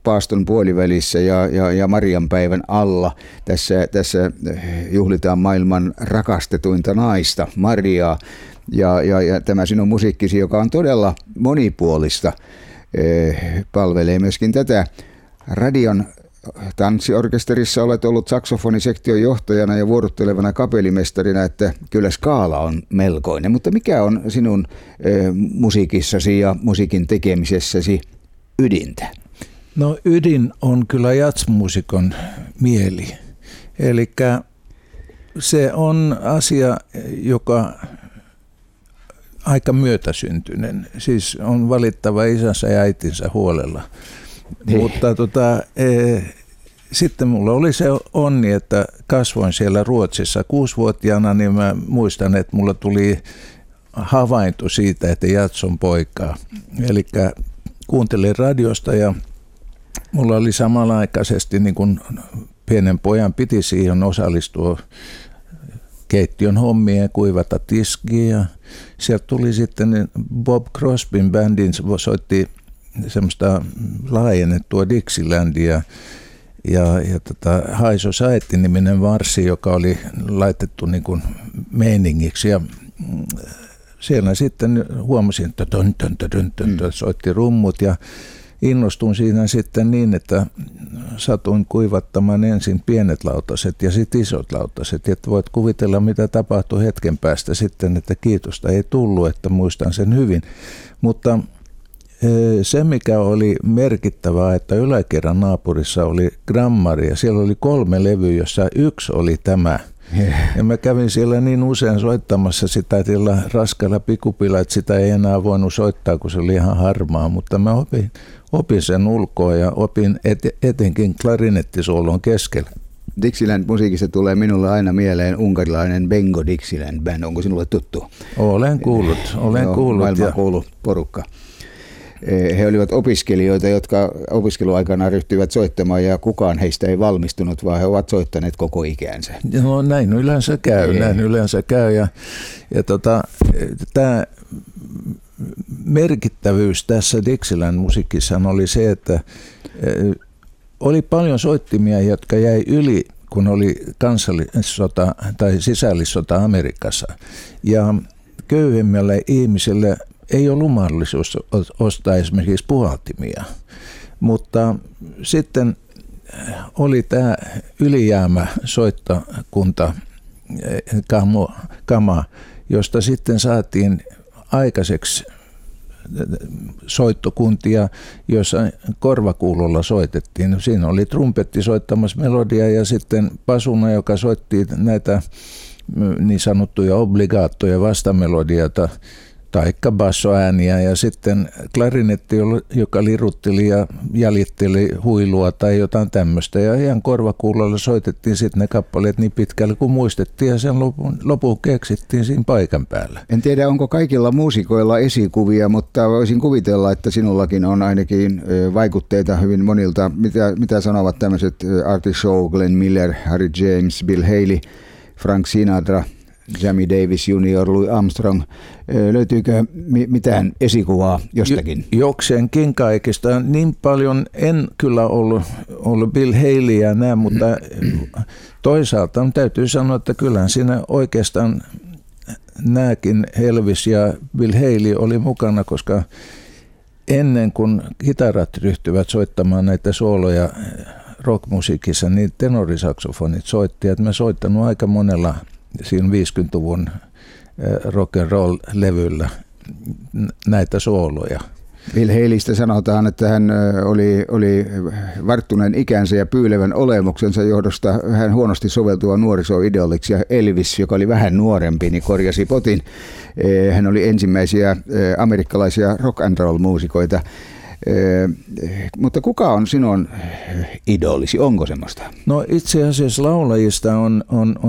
paaston puolivälissä ja Marianpäivän alla. Tässä juhlitaan maailman rakastetuinta naista, Mariaa, ja tämä sinun musiikkisi, joka on todella monipuolista, palvelee myöskin tätä. Radion tanssiorkesterissa olet ollut saksofonisektion johtajana ja vuorottelevana kapellimestarina, että kyllä skaala on melkoinen. Mutta mikä on sinun musiikissasi ja musiikin tekemisessäsi ydintä? No ydin on kyllä jazzmuusikon mieli. Eli se on asia, joka aika myötäsyntyinen. Siis on valittava isänsä ja äitinsä huolella. Mutta sitten mulla oli se onni, että kasvoin siellä Ruotsissa 6-vuotiaana, niin mä muistan, että mulla tuli havainto siitä, että jats on poikaa. Eli kuuntelin radiosta ja mulla oli samanaikaisesti, niin kuin pienen pojan piti siihen osallistua keittiön hommia ja kuivata tiskiä. Ja sieltä tuli sitten Bob Crosbyn bändin, soitti semmoista laajennettua Dixielandia ja High Society-niminen varssi, joka oli laitettu niin kuin meiningiksi. Ja siellä sitten huomasin, että soitti rummut ja innostuin siinä sitten niin, että satuin kuivattamaan ensin pienet lautaset ja sitten isot lautaset. Että voit kuvitella, mitä tapahtui hetken päästä sitten, että kiitosta ei tullut, että muistan sen hyvin. Mutta se, mikä oli merkittävää, että yläkerran naapurissa oli grammari ja siellä oli 3 levyä, jossa yksi oli tämä. Ja mä kävin siellä niin usein soittamassa sitä sillä raskailla pikupilla, että sitä ei enää voinut soittaa, kun se oli ihan harmaa, mutta mä opin sen ulkoa ja opin etenkin klarinettisoolon keskellä. Dixieland-musiikista tulee minulle aina mieleen unkarilainen Bengo Dixieland Band. Onko sinulle tuttu? Olen kuullut. Maailman kuulu porukka. He olivat opiskelijoita, jotka opiskeluaikana ryhtyivät soittamaan ja kukaan heistä ei valmistunut, vaan he ovat soittaneet koko ikänsä. No näin yleensä käy. Ja tämä merkittävyys tässä Dixieland-musiikissa oli se, että oli paljon soittimia, jotka jäi yli, kun oli kansallissota tai sisällissota Amerikassa. Ja köyhemmälle ihmiselle ei ollut mahdollisuus ostaa esimerkiksi puhaltimia, mutta sitten oli tämä ylijäämä soittokunta kama, josta sitten saatiin aikaiseksi soittokuntia, joissa korvakuulolla soitettiin. Siinä oli trumpetti soittamassa melodiaa ja sitten pasuna, joka soitti näitä niin sanottuja obligaattoja vastamelodioita, taikka bassoääniä ja sitten klarinetti, joka lirutteli ja jäljitteli huilua tai jotain tämmöistä. Ja ihan korvakuulolla soitettiin sitten ne kappaleet niin pitkälle kuin muistettiin ja sen lopun keksittiin siinä paikan päällä. En tiedä, onko kaikilla muusikoilla esikuvia, mutta voisin kuvitella, että sinullakin on ainakin vaikutteita hyvin monilta. Mitä sanovat tämmöiset Artie Shaw, Glenn Miller, Harry James, Bill Haley, Frank Sinatra, Sammy Davis Jr., Louis Armstrong. Löytyykö mitään esikuvaa jostakin? Jokseenkin kaikista. Niin paljon en kyllä ollut Bill Haleyä näin, mutta toisaalta täytyy sanoa, että kyllähän siinä oikeastaan nämäkin Elvis ja Bill Haley oli mukana, koska ennen kuin kitarat ryhtyivät soittamaan näitä sooloja rockmusiikissa, niin tenorisaksofonit soitti. Että mä soittanut aika monella siinä 50-luvun rock and roll -levyllä näitä sooloja. Bill Haleystä sanotaan, että hän oli varttuneen ikänsä ja pyylevän olemuksensa johdosta hän huonosti soveltua nuorisoidoliksi, ja Elvis, joka oli vähän nuorempi, niin korjasi potin. Hän oli ensimmäisiä amerikkalaisia rock and roll -muusikoita. Mutta kuka on sinun idolisi? Onko semmoista? No itse asiassa laulajista on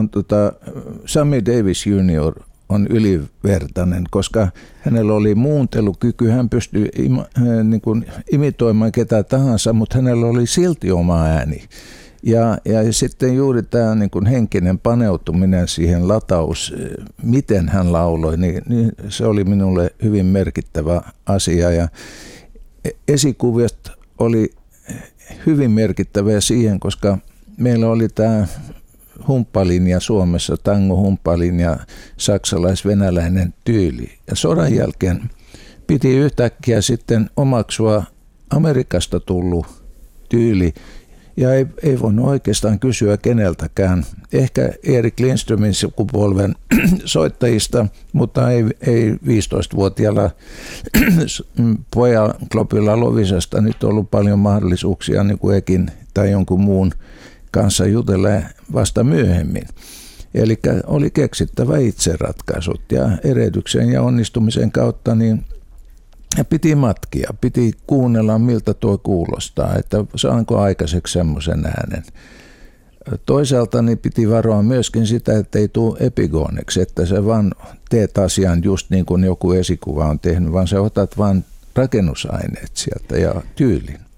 Sammy Davis Jr. on ylivertainen, koska hänellä oli muuntelukyky, hän pystyi imitoimaan ketä tahansa, mutta hänellä oli silti oma ääni. Ja sitten juuri tämä niin kuin henkinen paneutuminen siihen lataus, miten hän lauloi, niin se oli minulle hyvin merkittävä asia. Ja esikuvista oli hyvin merkittävä siihen, koska meillä oli tämä humppalinja Suomessa, tango-humppalinja, saksalais-venäläinen tyyli. Ja sodan jälkeen piti yhtäkkiä sitten omaksua Amerikasta tullut tyyli, ja ei voinut oikeastaan kysyä keneltäkään. Ehkä Erik Lindströmin sukupolven soittajista, mutta ei 15-vuotiaalla pojan Klopilla Lovisasta nyt ollut paljon mahdollisuuksia niin kuin Ekin tai jonkun muun kanssa jutella vasta myöhemmin. Eli oli keksittävä itse ratkaisut ja erehdyksen ja onnistumisen kautta niin piti matkia, piti kuunnella miltä tuo kuulostaa, että saanko aikaiseksi semmoisen äänen. Toisaalta niin piti varoa myöskin sitä, että ei tule epigooneksi, että sä vaan teet asian just niin kuin joku esikuva on tehnyt, vaan sä otat vaan rakennusaineet sieltä ja tyylin.